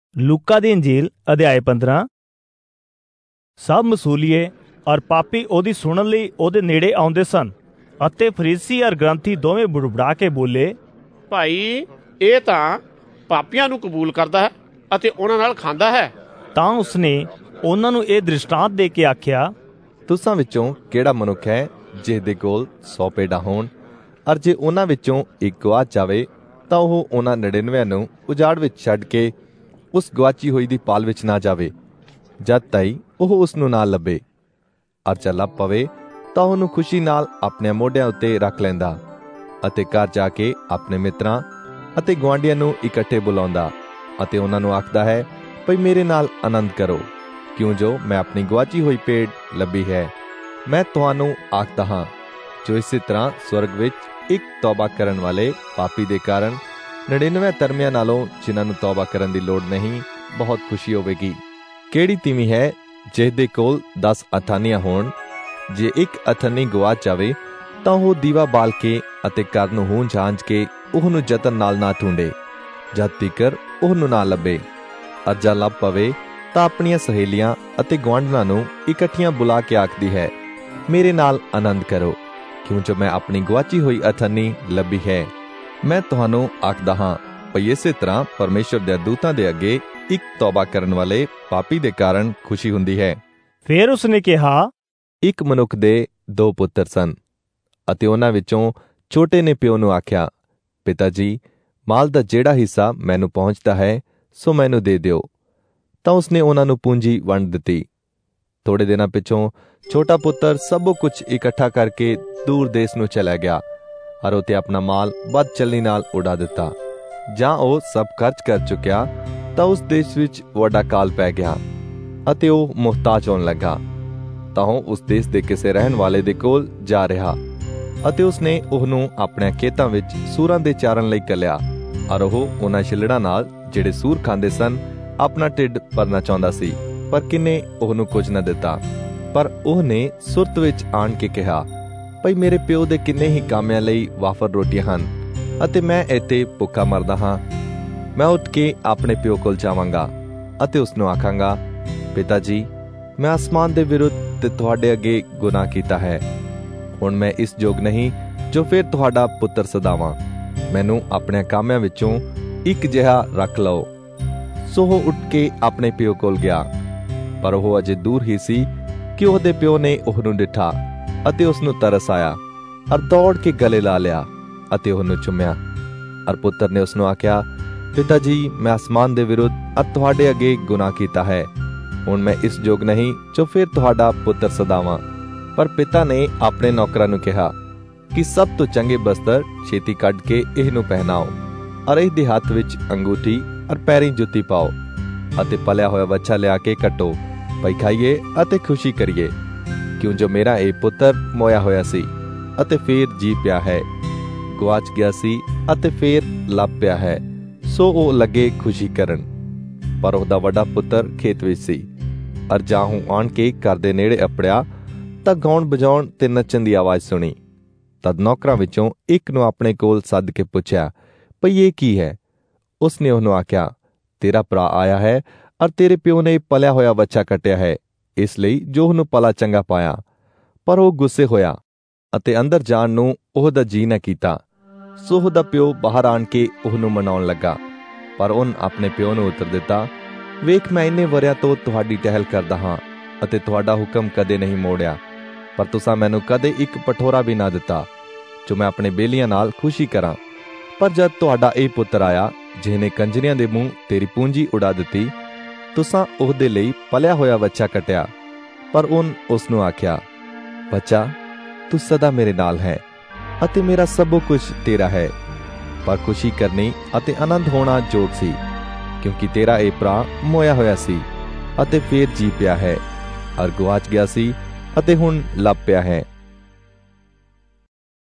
लूका दी इंजील अध्याय 15। सब मसूलीए और पापी ओदी सुनन लई ओदे नेड़े आउंदे सन ਅਤੇ ਫਰੀਸੀ और ग्रंथी दोवें बुड़बुड़ा के बोले, ਭਾਈ ਇਹ ਤਾਂ ਪਾਪੀਆਂ ਨੂੰ ਕਬੂਲ ਕਰਦਾ ਹੈ ਅਤੇ ਉਹਨਾਂ ਨਾਲ ਖਾਂਦਾ ਹੈ। ਤਾਂ ਉਸਨੇ ਉਹਨਾਂ ਨੂੰ ਇਹ ਦ੍ਰਿਸ਼ਟਾਂਤ ਦੇ ਕੇ ਆਖਿਆ, ਤੁਸਾਂ ਵਿੱਚੋਂ ਕਿਹੜਾ ਮਨੁੱਖ ਹੈ ਜਿਸ ਦੇ ਕੋਲ 100 ਭੇਡਾਂ ਹੋਣ, ਅਰ ਜੇ ਉਹਨਾਂ ਵਿੱਚੋਂ ਇੱਕ ਗਵਾਚ ਜਾਵੇ ਤਾਂ ਉਹ ਉਹਨਾਂ 99 ਨੂੰ ਉਜਾੜ ਵਿੱਚ ਛੱਡ ਕੇ ਉਸ ਗਵਾਚੀ ਹੋਈ ਦੀ ਪਾਲ ਵਿੱਚ ਨਾ ਜਾਵੇ, ਜਦ ਤਾਈ ਉਹ ਉਸ ਨੂੰ ਨਾ ਲੱਭੇ। ਅਰ ਜੇ ਲੱਭ ਪਵੇ ਤਾਂ ਉਹਨੂੰ ਖੁਸ਼ੀ ਨਾਲ ਆਪਣੇ ਮੋਢਿਆਂ ਉੱਤੇ ਰੱਖ ਲੈਂਦਾ ਅਤੇ ਘਰ ਜਾ ਕੇ ਆਪਣੇ ਮਿੱਤਰਾਂ ਅਤੇ ਗੁਆਂਢੀਆਂ ਨੂੰ ਇਕੱਠੇ ਬੁਲਾਉਂਦਾ ਅਤੇ ਉਹਨਾਂ ਨੂੰ ਆਖਦਾ ਹੈ, ਭਈ ਮੇਰੇ ਨਾਲ ਆਨੰਦ ਕਰੋ, ਕਿਉਂ ਜੋ ਮੈਂ ਆਪਣੀ ਗਵਾਚੀ ਹੋਈ ਭੇਡ ਲੱਭੀ ਹੈ। ਮੈਂ ਤੁਹਾਨੂੰ ਆਖਦਾ ਹਾਂ, ਜੋ ਇਸੇ ਤਰ੍ਹਾਂ ਸਵਰਗ ਵਿੱਚ ਇੱਕ ਤੌਬਾ ਕਰਨ ਵਾਲੇ ਪਾਪੀ ਦੇ ਕਾਰਨ 99 ਧਰਮੀਆਂ ਨਾਲੋਂ ਜਿਨ੍ਹਾਂ ਨੂੰ ਤੌਬਾ ਕਰਨ ਦੀ ਲੋੜ ਨਹੀਂ, ਬਹੁਤ ਖੁਸ਼ੀ ਹੋਵੇਗੀ। ਕਿਹੜੀ ਤੀਵੀਂ ਹੈ ਜਿਸ ਦੇ ਕੋਲ 10 ਅਥਾਨੀਆਂ ਹੋਣ, ਜੇ ਇੱਕ ਅਥਨੀ ਗਵਾਚ ਜਾਵੇ ਤਾਂ ਉਹ ਦੀਵਾ ਬਾਲ ਕੇ ਅਤੇ ਘਰ ਨੂੰ ਹੂੰ ਝਾਂਝ ਕੇ ਉਹਨੂੰ ਯਤਨ ਨਾਲ ਨਾ ਢੂੰਡੇ, ਜਦ ਤੀਕਰ ਉਹਨੂੰ ਨਾ ਲੱਭੇ। ਅਰ ਜੇ ਲੱਭ ਪਵੇ ਤਾਂ ਆਪਣੀਆਂ ਸਹੇਲੀਆਂ ਅਤੇ ਗੁਆਂਢਣਾਂ ਨੂੰ ਇਕੱਠੀਆਂ ਬੁਲਾ ਕੇ ਆਖਦੀ ਹੈ, ਮੇਰੇ ਨਾਲ ਆਨੰਦ ਕਰੋ, ਕਿਉਂ ਜੋ ਮੈਂ ਆਪਣੀ ਗਵਾਚੀ ਹੋਈ ਅਥਨੀ ਲੱਭੀ ਹੈ। ਮੈਂ ਤੁਹਾਨੂੰ ਆਖਦਾ ਹਾਂ, ਭਈ ਇਸੇ ਤਰ੍ਹਾਂ ਪਰਮੇਸ਼ਰ ਦੇ ਦੂਤਾਂ ਦੇ ਅੱਗੇ ਇੱਕ ਤੌਬਾ ਕਰਨ ਵਾਲੇ ਪਾਪੀ ਦੇ ਕਾਰਨ ਖੁਸ਼ੀ ਹੁੰਦੀ ਹੈ। ਫਿਰ ਉਸਨੇ ਕਿਹਾ, ਇੱਕ ਮਨੁੱਖ ਦੇ 2 ਪੁੱਤਰ ਸਨ ਅਤੇ ਉਹਨਾਂ ਵਿੱਚੋਂ ਛੋਟੇ ਨੇ ਪਿਓ ਨੂੰ ਆਖਿਆ, ਪਿਤਾ ਜੀ, ਮਾਲ ਦਾ ਜਿਹੜਾ ਹਿੱਸਾ ਮੈਨੂੰ ਪਹੁੰਚਦਾ ਹੈ ਸੋ ਮੈਨੂੰ ਦੇ ਦਿਓ। ਤਾਂ ਉਸਨੇ ਉਹਨਾਂ ਨੂੰ ਪੂੰਜੀ ਵੰਡ ਦਿੱਤੀ। ਥੋੜੇ ਦਿਨਾਂ ਪਿੱਛੋਂ ਛੋਟਾ ਪੁੱਤਰ ਸਭੋ ਕੁਝ ਇਕੱਠਾ ਕਰਕੇ ਦੂਰ ਦੇਸ਼ ਨੂੰ ਚਲਾ ਗਿਆ ਔਰ ਉਤੇ ਆਪਣਾ ਮਾਲ ਬਦ ਚੱਲਣੀ ਨਾਲ ਉਡਾ ਦਿੱਤਾ। ਜਾਂ ਉਹ ਸਭ ਖਰਚ ਕਰ ਚੁੱਕਿਆ ਤਾਂ ਉਸ ਦੇਸ਼ ਵਿੱਚ ਵੱਡਾ ਕਾਲ ਪੈ ਗਿਆ ਅਤੇ ਉਹ ਮੁਹਤਾਜ ਹੋਣ ਲੱਗਾ। ਤਾਂ ਉਹ ਉਸ ਦੇਸ਼ ਦੇ ਕਿਸੇ ਰਹਿਣ ਵਾਲੇ ਦੇ ਕੋਲ ਜਾ ਰਿਹਾ ਅਤੇ ਉਸਨੇ ਉਹਨੂੰ ਆਪਣੇ ਖੇਤਾਂ ਵਿੱਚ ਸੂਰਾਂ ਦੇ ਚਾਰਨ ਲਈ ਘੱਲਿਆ ਔਰ ਉਹ ਉਹਨਾਂ ਛਿੱਲੜਾਂ ਨਾਲ ਜਿਹੜੇ ਸੂਰ ਖਾਂਦੇ ਸਨ ਆਪਣਾ ਢਿੱਡ ਭਰਨਾ ਚਾਹੁੰਦਾ ਸੀ, ਪਰ ਕਿੰਨੇ ਉਹਨੂੰ ਕੁਝ ਨਾ ਦਿੱਤਾ। ਪਰ ਉਹਨੇ ਸੁਰਤ ਵਿੱਚ ਆਣ ਕੇ ਕਿਹਾ, ਭਈ ਮੇਰੇ ਪਿਓ ਦੇ ਕਿੰਨੇ ਹੀ ਕਾਮਿਆਂ ਲਈ ਵਾਫਰ ਰੋਟੀਆਂ ਹਨ ਅਤੇ ਮੈਂ ਇੱਥੇ ਭੁੱਖਾ ਮਰਦਾ ਹਾਂ। ਮੈਂ ਉੱਠ ਕੇ ਆਪਣੇ ਪਿਓ ਕੋਲ ਜਾਵਾਂਗਾ ਅਤੇ ਉਸਨੂੰ ਆਖਾਂਗਾ, ਪਿਤਾ ਜੀ, ਮੈਂ ਅਸਮਾਨ ਦੇ ਵਿਰੁੱਧ ਤੇ ਤੁਹਾਡੇ ਅੱਗੇ ਗੁਨਾਹ ਕੀਤਾ ਹੈ। ਹੁਣ ਮੈਂ ਇਸ ਯੋਗ ਨਹੀਂ ਜੋ ਫਿਰ ਤੁਹਾਡਾ ਪੁੱਤਰ ਸਦਾਵਾਂ। ਮੈਨੂੰ ਆਪਣੇ ਕਾਮਿਆਂ ਵਿੱਚੋਂ ਇੱਕ ਜਿਹਾ ਰੱਖ ਲਓ। ਸੋ ਉਹ ਉੱਠ ਕੇ ਆਪਣੇ ਪਿਓ ਕੋਲ ਗਿਆ, ਪਰ ਉਹ ਅਜੇ ਦੂਰ ਹੀ ਸੀ ਕਿ ਉਹਦੇ ਪਿਓ ਨੇ ਉਹਨੂੰ ਡਿੱਠਾ ਅਤੇ ਉਸਨੂੰ ਤਰਸ ਆਇਆ ਔਰ ਦੌੜ ਕੇ ਗਲੇ ਲਾ ਲਿਆ ਅਤੇ ਉਹਨੂੰ ਚੁੰਮਿਆ। ਔਰ ਪੁੱਤਰ ਨੇ ਉਸਨੂੰ ਆਖਿਆ, ਪਿਤਾ ਜੀ, ਮੈਂ ਅਸਮਾਨ ਦੇ ਵਿਰੁੱਧ ਔਰ ਤੁਹਾਡੇ ਅੱਗੇ ਗੁਨਾਹ ਕੀਤਾ ਹੈ। ਹੁਣ ਮੈਂ ਇਸ ਯੋਗ ਨਹੀਂ ਜੋ ਫਿਰ ਤੁਹਾਡਾ ਪੁੱਤਰ ਸਦਾਵਾਂ। ਪਰ ਪਿਤਾ ਨੇ ਆਪਣੇ ਨੌਕਰਾਂ ਨੂੰ ਕਿਹਾ ਕਿ ਸਭ ਤੋਂ ਚੰਗੇ ਬਸਤਰ ਛੇਤੀ ਕੱਢ ਕੇ ਇਹਨੂੰ ਪਹਿਨਾਓ ਔਰ ਇਹਦੇ ਹੱਥ ਵਿੱਚ ਅੰਗੂਠੀ ਔਰ ਪੈਰੀਂ ਜੁੱਤੀ ਪਾਓ ਅਤੇ ਪਲਿਆ ਹੋਇਆ ਵੱਛਾ ਲਿਆ ਕੇ ਕੱਟੋ, ਭਈ ਖਾਈਏ ਅਤੇ ਖੁਸ਼ੀ ਕਰੀਏ, ਕਿਉਂ ਜੋ ਮੇਰਾ ਇਹ ਪੁੱਤਰ ਮੋਇਆ ਹੋਇਆ ਸੀ ਅਤੇ ਫੇਰ ਜੀ ਪਿਆ ਹੈ, ਗਵਾਚ ਗਿਆ ਸੀ ਅਤੇ ਫੇਰ ਲੱਭ ਪਿਆ ਹੈ। ਸੋ ਉਹ ਲੱਗੇ ਖੁਸ਼ੀ ਕਰਨ। ਪਰ ਉਹਦਾ ਵੱਡਾ ਪੁੱਤਰ ਖੇਤ ਵਿੱਚ ਸੀ। ਅਰ ਜਾਹੂ ਆਣ ਕੇ ਘਰ ਦੇ ਨੇੜੇ ਅਪੜਿਆ ਤਾਂ ਗਾਉਣ ਵਜਾਉਣ ਤੇ ਨੱਚਣ ਦੀ ਆਵਾਜ਼ ਸੁਣੀ। ਤਦ ਨੌਕਰਾਂ ਵਿੱਚੋਂ ਇੱਕ ਨੂੰ ਆਪਣੇ ਕੋਲ ਸੱਦ ਕੇ ਪੁੱਛਿਆ, ਭਈ ਇਹ ਕੀ ਹੈ? ਉਸਨੇ ਉਹਨੂੰ ਆਖਿਆ, ਤੇਰਾ ਭਰਾ ਆਇਆ ਹੈ ਅਰ ਤੇਰੇ ਪਿਓ ਨੇ ਪਲਿਆ ਹੋਇਆ ਵੱਛਾ ਕੱਟਿਆ ਹੈ, ਇਸ ਲਈ ਜੋ ਉਹਨੂੰ ਪਲਾ ਚੰਗਾ ਪਾਇਆ। ਪਰ ਉਹ ਗੁੱਸੇ ਹੋਇਆ ਅਤੇ ਅੰਦਰ ਜਾਣ ਨੂੰ ਉਹਦਾ ਜੀ ਨਾ ਕੀਤਾ। ਸੋ ਉਹਦਾ ਪਿਓ ਬਾਹਰ ਆਣ ਕੇ ਉਹਨੂੰ ਮਨਾਉਣ ਲੱਗਾ। ਪਰ ਉਹਨ ਆਪਣੇ ਪਿਓ ਨੂੰ ਉੱਤਰ ਦਿੱਤਾ, ਵੇਖ, ਮੈਂ ਇੰਨੇ ਵਰਿਆਂ ਤੋਂ ਤੁਹਾਡੀ ਟਹਿਲ ਕਰਦਾ ਹਾਂ ਅਤੇ ਤੁਹਾਡਾ ਹੁਕਮ ਕਦੇ ਨਹੀਂ ਮੋੜਿਆ, ਪਰ ਤੁਸਾਂ ਮੈਨੂੰ ਕਦੇ ਇੱਕ ਪਠੋਰਾ ਵੀ ਨਾ ਦਿੱਤਾ ਜੋ ਮੈਂ ਆਪਣੇ ਬੇਲੀਆਂ ਨਾਲ ਖੁਸ਼ੀ ਕਰਾਂ। ਪਰ ਜਦ ਤੁਹਾਡਾ ਇਹ ਪੁੱਤਰ ਆਇਆ ਜਿਹਨੇ ਕੰਜਰੀਆਂ ਦੇ ਮੂੰਹ ਤੇਰੀ ਪੂੰਜੀ ਉਡਾ ਦਿੱਤੀ, ਤੁਸਾਂ ਉਹਦੇ ਲਈ ਪਲਿਆ ਹੋਇਆ ਵੱਛਾ ਕੱਟਿਆ। ਪਰ ਉਹਨ ਉਸ ਨੂੰ ਆਖਿਆ, ਬੱਚਾ, ਤੂੰ ਸਦਾ ਮੇਰੇ ਨਾਲ ਹੈ ਅਤੇ ਮੇਰਾ ਸਭ ਕੁਝ ਤੇਰਾ ਹੈ। ਪਰ ਖੁਸ਼ੀ ਕਰਨੀ ਅਤੇ ਆਨੰਦ ਹੋਣਾ ਜੋਗ ਸੀ, ਕਿਉਂਕਿ ਤੇਰਾ ਇਹ ਭਰਾ ਮੋਇਆ ਹੋਇਆ ਸੀ ਅਤੇ ਫੇਰ ਜੀ ਪਿਆ ਹੈ, ਅਰ ਗਵਾਚ ਗਿਆ ਸੀ ਅਤੇ ਹੁਣ ਲੱਭ ਪਿਆ ਹੈ।